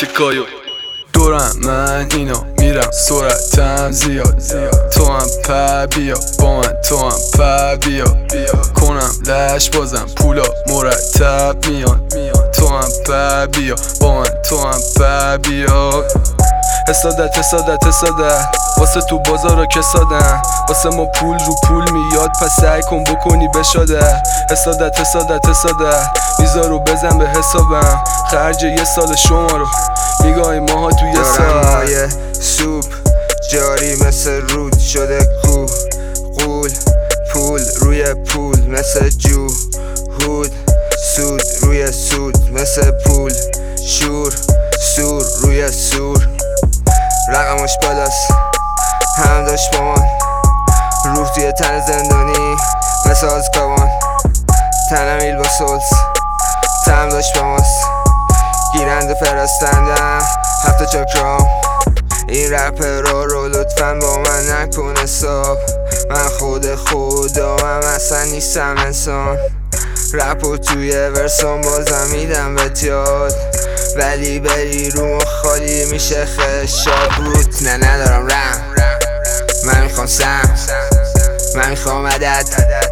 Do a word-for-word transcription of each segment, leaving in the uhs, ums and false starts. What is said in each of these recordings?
تکایو دورم من اینا میرم سرعتم زیاد تو هم پر بیا با من تو هم پر بیا کنم لش بازم پولا مرتب میان تو هم پر بیا با من تو هم پر بیا حسادت حسادت حسادت واسه تو بازارا کسادن واسه ما پول رو پول میاد پس سعی کن بکنی بشاده حسادت حسادت حسادت میذارو بزن به حسابم خرج یه سال شما رو میگاهی ماها تو یه سال سوپ جاری مثل رود شده کو قول پول روی پول مثل جو هود سود روی سود مثل پول شور سور روی سور رقمش بالاست هم داشت با من روح توی تن زندانی مثل آزکابان تنم ایل با سولز تم داشت با ماست گیرند و فرستندم هفته چاکرام این رپر رو لطفا با من نکن حساب من خود خودم اصلا نیستم انسان رپو توی ورسان بازم میدم بهت یاد ولی بری رو خالی میشه خشاب روت نه ندارم رم من میخوام سم من میخوام عدد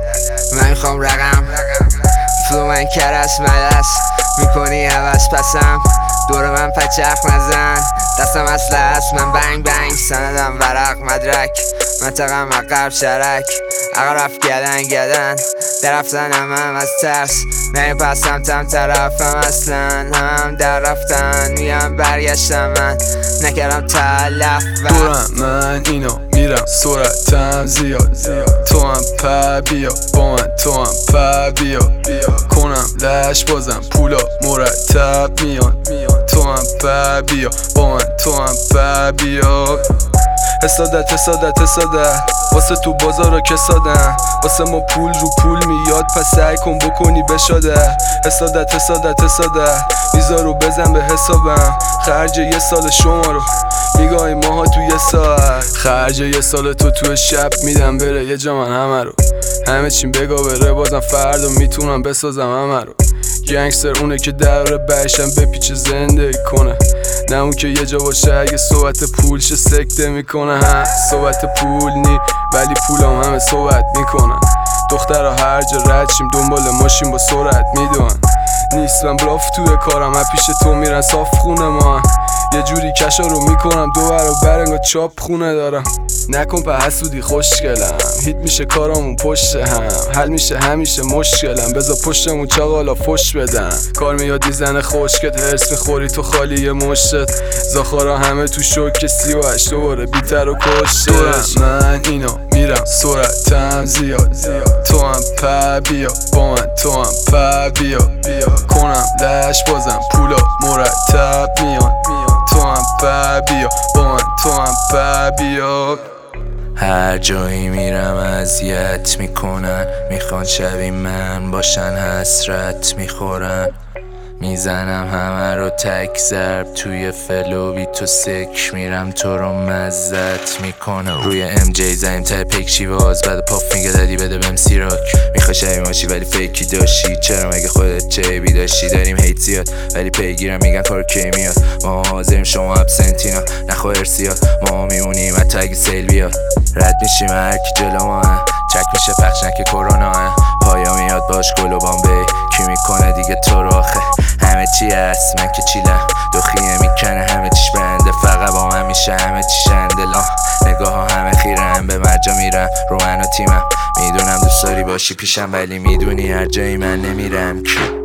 من میخوام رقم فلو من کرس ملس میکنی عوض پسم دور من پچخ نزن دستم اصله است من بنگ بنگ سندم ورق مدرک منطقم عقب شرک عقب رفت گدن گدن در رفتنم هم از ترس نه پس سمتم طرفم اصلا هم در رفتن میام برگشتم من نکردم تلف دورم من اینا میرم سرعتم زیاد تو هم پر بیا با من تو هم پر بیا کنم لش بازم پولا مرتب میان تو هم پر بیا با من تو هم پر بیا حسادت حسادت حسادت واسه تو بازارا کسادن واسه ما پول رو پول میاد پس سعی کن بکنی بشاده حسادت حسادت حسادت میذارو بزن به حسابم خرج یه سال شما رو میگاهی ماها تو یه ساعت خرج یه سال تو تو شب میدم بره یه جا من همه رو همه چیم بگا بره بازم فردا میتونم بسازم همه رو گنگستر اونه که در بهشم بپیچه زندگی کنه نه اون که یه جا باشه اگه صحبت پول شه سکته میکنه هم صحبت پول نی ولی پولام همه صحبت میکنن دخترها هر جا رد شیم دنبال ماشین با سرعت میدونن نیستم بلاف توی کارم هم پیش تو میرن صاف خونه ما یه جوری کشا رو میکنم دو برابر انگار چاپ خونه دارم نکن په حسودی خوشگلم هیت میشه کارامون پشت هم حل میشه همیشه مشکلم بذار پشتمون چاقالا فش بدن کار میاد میزنه خوشکت هرس میخوری تو خالی یه مشتت زاخارا همه تو شوک سی و هشت دوباره بیتر و کشته من اینا میرم سرعتم زیاد تو هم پر بیا با من تو هم پر بیا کنم لش بازم پولا مرتب میان تو هم پر بیا با من تو هم پر بیا هر جایی میرم اذیت میکنن میخوان شبیه من باشن حسرت میخورن میزنم همه رو تک ضرب توی فلوی تو سک میرم تو رو مزت میکنم روی ام جی زنیم تر پیک شیواز بعد پاپ میگه دادی بده بهم سیراک میخوای شبیه ماشی ولی فیکی داشتی چرا مگه خودت چه بی داشتی داریم هیت زیاد ولی پیگیرم میگن کار کی میاد ما حاضریم شما ابسنتینا نخوا ارسیاد ما میمونیم حتی اگه سیل بیاد رد میشیم هر کی جلو ما چک میشه پخش نکه کرونا پایا میاد باش گل و بامبی کی میکنه دیگه تو رو آخه همه چی هست من که چیلم دخیه میکنه همه چیش برنده فقط با من میشه همه چی شندلا نگاه ها همه خیرم به مرجا میرم رو من و تیمم میدونم دوست داری باشی پیشم ولی میدونی هر جایی من نمیرم